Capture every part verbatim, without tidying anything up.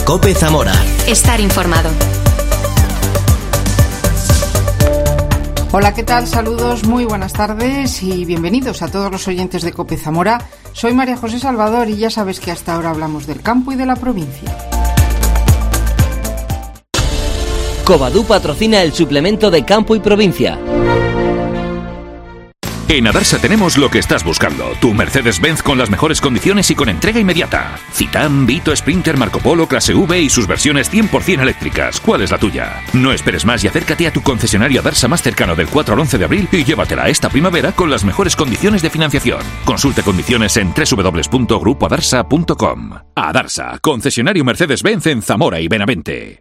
COPE Zamora. Estar informado. Hola, ¿qué tal? Saludos, muy buenas tardes y bienvenidos a todos los oyentes de COPE Zamora. Soy María José Salvador y ya sabes que hasta ahora hablamos del campo y de la provincia. Covadú patrocina el suplemento de Campo y Provincia. En Adarsa tenemos lo que estás buscando. Tu Mercedes-Benz con las mejores condiciones y con entrega inmediata. Citan, Vito, Sprinter, Marco Polo, Clase V y sus versiones cien por ciento eléctricas. ¿Cuál es la tuya? No esperes más y acércate a tu concesionario Adarsa más cercano del cuatro al once de abril y llévatela esta primavera con las mejores condiciones de financiación. Consulte condiciones en doble u doble u doble u punto grupo adarsa punto com. Adarsa, concesionario Mercedes-Benz en Zamora y Benavente.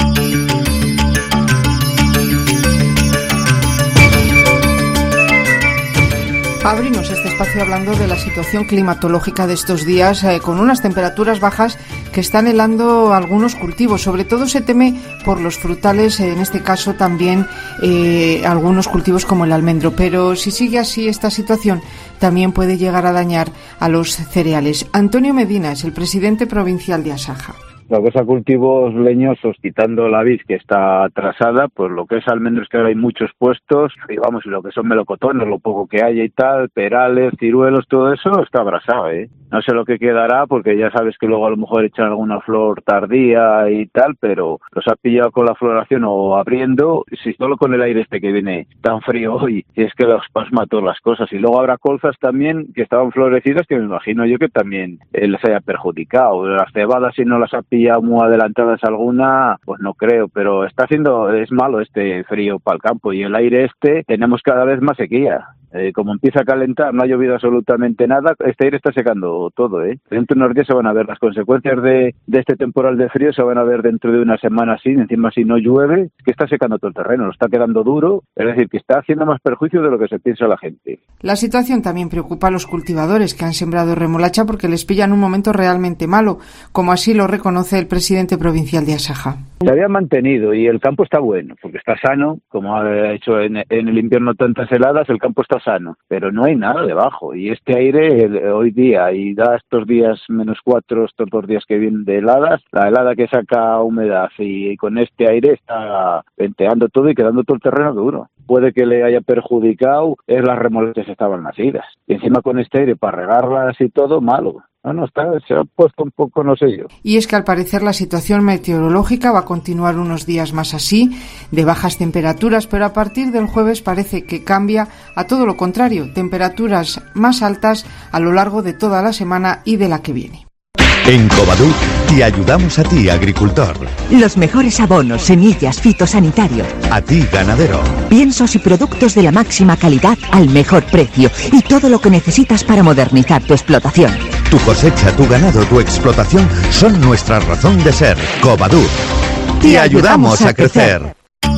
Abrimos este espacio hablando de la situación climatológica de estos días, eh, con unas temperaturas bajas que están helando algunos cultivos. Sobre todo se teme por los frutales, eh, en este caso también eh, algunos cultivos como el almendro. Pero si sigue así esta situación, también puede llegar a dañar a los cereales. Antonio Medina es el presidente provincial de Asaja. Lo que es a cultivos leñosos, quitando la vid que está atrasada, pues lo que es almendros, que ahora hay muchos puestos, y vamos, y lo que son melocotones, lo poco que haya y tal, perales, ciruelos, todo eso está abrasado, ¿eh? No sé lo que quedará, porque ya sabes que luego a lo mejor echan alguna flor tardía y tal, pero los ha pillado con la floración o abriendo, si solo con el aire este que viene tan frío hoy, y es que los pasma todas las cosas. Y luego habrá colzas también que estaban florecidas, que me imagino yo que también eh, les haya perjudicado. Las cebadas, si no las ha pillado ya muy adelantadas alguna, pues no creo, pero está haciendo, es malo este frío para el campo, y el aire este, tenemos cada vez más sequía. Eh, como empieza a calentar, no ha llovido absolutamente nada, este aire está secando todo, ¿eh? Dentro de unos días se van a ver las consecuencias de, de este temporal de frío, se van a ver dentro de una semana así, encima si no llueve, que está secando todo el terreno, lo está quedando duro, es decir, que está haciendo más perjuicio de lo que se piensa la gente. La situación también preocupa a los cultivadores que han sembrado remolacha porque les pilla en un momento realmente malo, como así lo reconoce el presidente provincial de Asaja. Se había mantenido y el campo está bueno, porque está sano, como ha hecho en, en el invierno tantas heladas, el campo está sano, pero no hay nada debajo, y este aire el, hoy día, y da estos días menos cuatro, estos dos días que vienen de heladas, la helada que saca humedad y, y con este aire está venteando todo y quedando todo el terreno duro. Puede que le haya perjudicado es las remolachas que estaban nacidas, y encima con este aire para regarlas y todo, malo. No, no, está, se ha puesto un poco, no sé yo. Y es que al parecer la situación meteorológica va a continuar unos días más así, de bajas temperaturas, pero a partir del jueves parece que cambia a todo lo contrario, temperaturas más altas a lo largo de toda la semana y de la que viene. En Covadú te ayudamos a ti, agricultor. Los mejores abonos, semillas, fitosanitario. A ti, ganadero. Piensos y productos de la máxima calidad al mejor precio y todo lo que necesitas para modernizar tu explotación. Tu cosecha, tu ganado, tu explotación son nuestra razón de ser. Covadú. Te, te ayudamos a crecer.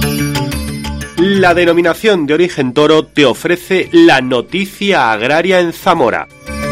La denominación de origen Toro te ofrece la noticia agraria en Zamora.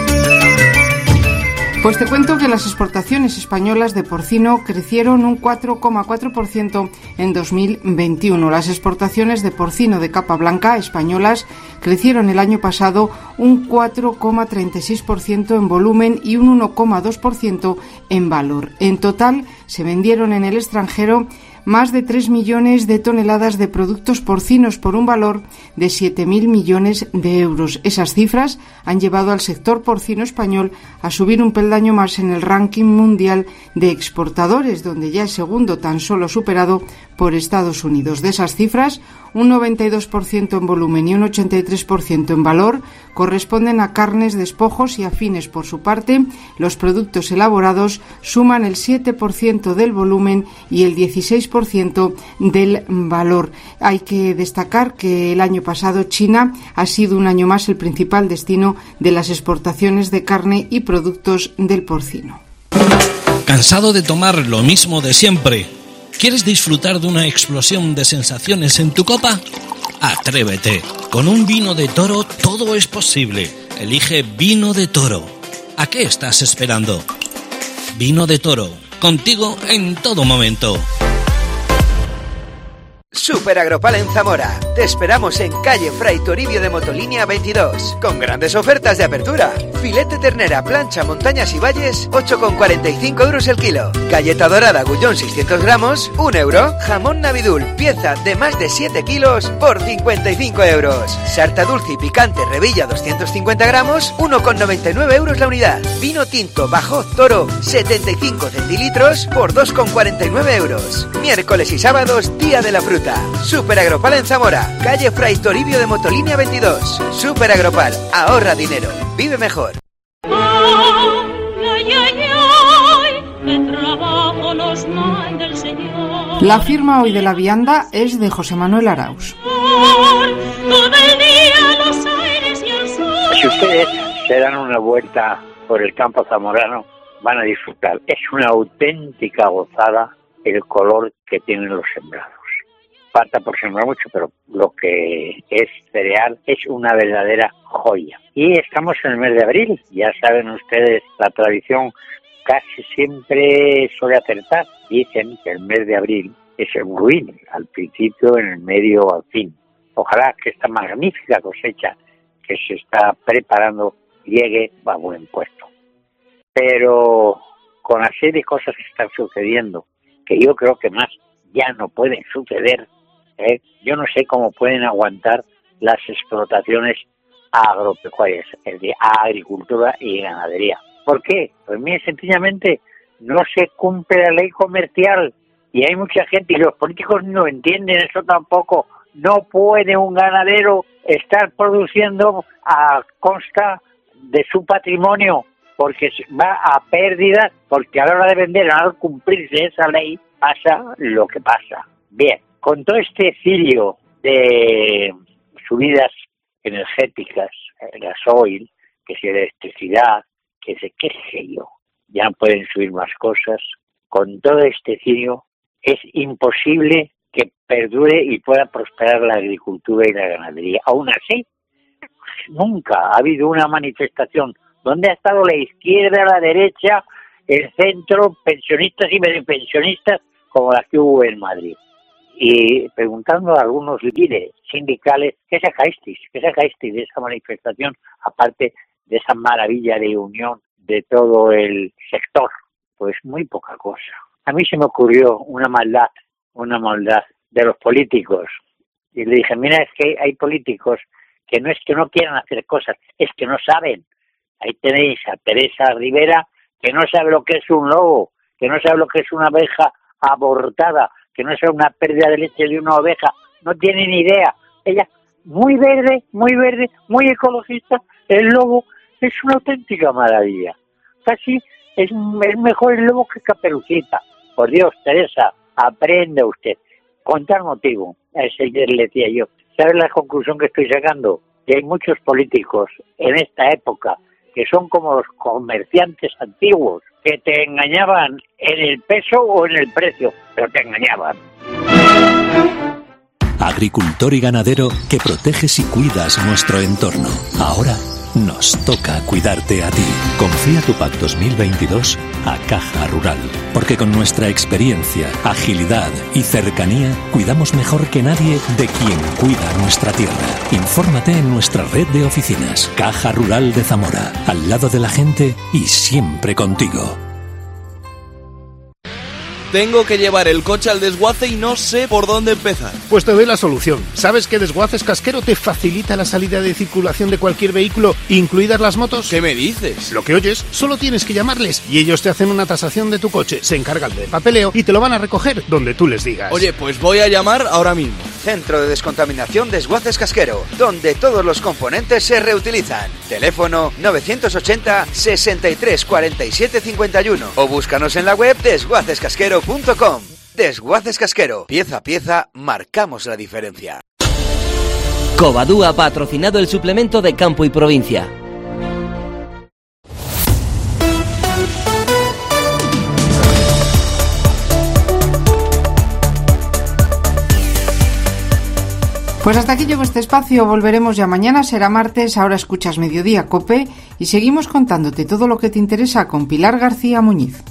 Pues te cuento que las exportaciones españolas de porcino crecieron un cuatro coma cuatro por ciento en dos mil veintiuno. Las exportaciones de porcino de capa blanca españolas crecieron el año pasado un cuatro coma treinta y seis por ciento en volumen y un uno coma dos por ciento en valor. En total se vendieron en el extranjero más de tres millones de toneladas de productos porcinos por un valor de siete mil millones de euros. Esas cifras han llevado al sector porcino español a subir un peldaño más en el ranking mundial de exportadores, donde ya es segundo, tan solo superado por Estados Unidos. De esas cifras, un noventa y dos por ciento en volumen y un ochenta y tres por ciento en valor corresponden a carnes, despojos y afines. Por su parte, los productos elaborados suman el siete por ciento del volumen y el dieciséis por ciento del valor. Hay que destacar que el año pasado China ha sido un año más el principal destino de las exportaciones de carne y productos del porcino. ¿Cansado de tomar lo mismo de siempre? ¿Quieres disfrutar de una explosión de sensaciones en tu copa? Atrévete. Con un vino de Toro todo es posible. Elige Vino de Toro. ¿A qué estás esperando? Vino de Toro. Contigo en todo momento. Super Agropal en Zamora. Te esperamos en calle Fray Toribio de Motolínea veintidós, con grandes ofertas de apertura. Filete ternera, plancha, montañas y valles, ocho con cuarenta y cinco euros el kilo. Galleta dorada Gullón seiscientos gramos, un euro. Jamón Navidul, pieza de más de siete kilos, por cincuenta y cinco euros. Sarta dulce y picante Revilla doscientos cincuenta gramos, uno con noventa y nueve euros la unidad. Vino tinto Bajo Toro, setenta y cinco centilitros, por dos con cuarenta y nueve euros. Miércoles y sábados, día de la fruta. Super Agropal en Zamora, calle Fray Toribio de Motolínea veintidós. Super Agropal, ahorra dinero, vive mejor. La firma hoy de la vianda es de José Manuel Arauz. Si ustedes se dan una vuelta por el campo zamorano, van a disfrutar. Es una auténtica gozada el color que tienen los sembrados. Falta por sembrar mucho, pero lo que es cereal es una verdadera joya. Y estamos en el mes de abril, ya saben ustedes, la tradición casi siempre suele acertar. Dicen que el mes de abril es el ruin, al principio, en el medio, al fin. Ojalá que esta magnífica cosecha que se está preparando llegue a buen puerto. Pero con la serie de cosas que están sucediendo, que yo creo que más ya no pueden suceder, ¿eh? Yo no sé cómo pueden aguantar las explotaciones agropecuarias, el de agricultura y ganadería. ¿Por qué? Pues muy sencillamente no se cumple la ley comercial y hay mucha gente, y los políticos no entienden eso tampoco. No puede un ganadero estar produciendo a costa de su patrimonio porque va a pérdidas, porque a la hora de vender, al cumplirse esa ley, pasa lo que pasa. Bien, con todo este cirio de subidas energéticas, el gasoil, que si electricidad, que sé qué sé yo, ya pueden subir más cosas, con todo este cirio es imposible que perdure y pueda prosperar la agricultura y la ganadería. Aún así, nunca ha habido una manifestación donde ha estado la izquierda, la derecha, el centro, pensionistas y medio pensionistas, como las que hubo en Madrid. Y preguntando a algunos líderes sindicales, ¿qué sacasteis? ¿Qué sacasteis de esa manifestación? Aparte de esa maravilla de unión de todo el sector. Pues muy poca cosa. A mí se me ocurrió una maldad, una maldad de los políticos. Y le dije, mira, es que hay políticos que no es que no quieran hacer cosas, es que no saben. Ahí tenéis a Teresa Rivera, que no sabe lo que es un lobo, que no sabe lo que es una abeja abortada, que no sabe una pérdida de leche de una oveja, no tiene ni idea. Ella, muy verde, muy verde, muy ecologista, el lobo es una auténtica maravilla. Casi es, es mejor el lobo que Caperucita. Por Dios, Teresa, aprenda usted. Con tal motivo, a ese ayer le decía yo, ¿sabes la conclusión que estoy sacando? Que hay muchos políticos en esta época que son como los comerciantes antiguos, que te engañaban en el peso o en el precio, pero te engañaban. Agricultor y ganadero que proteges y cuidas nuestro entorno. Ahora nos toca cuidarte a ti. Confía tu PAC dos mil veintidós a Caja Rural, porque con nuestra experiencia, agilidad y cercanía cuidamos mejor que nadie de quien cuida nuestra tierra. Infórmate en nuestra red de oficinas. Caja Rural de Zamora, al lado de la gente y siempre contigo. Tengo que llevar el coche al desguace y no sé por dónde empezar. Pues te doy la solución. ¿Sabes que Desguaces Casquero te facilita la salida de circulación de cualquier vehículo, incluidas las motos? ¿Qué me dices? Lo que oyes, solo tienes que llamarles y ellos te hacen una tasación de tu coche, se encargan del papeleo y te lo van a recoger donde tú les digas. Oye, pues voy a llamar ahora mismo. Centro de Descontaminación Desguaces Casquero, donde todos los componentes se reutilizan. Teléfono novecientos ochenta, sesenta y tres, cuarenta y siete, cincuenta y uno o búscanos en la web desguaces casquero punto com. Desguaces Casquero, pieza a pieza marcamos la diferencia. Covadú ha patrocinado el suplemento de Campo y Provincia. Pues hasta aquí llegó este espacio, volveremos ya mañana, será martes, ahora escuchas Mediodía COPE y seguimos contándote todo lo que te interesa con Pilar García Muñiz.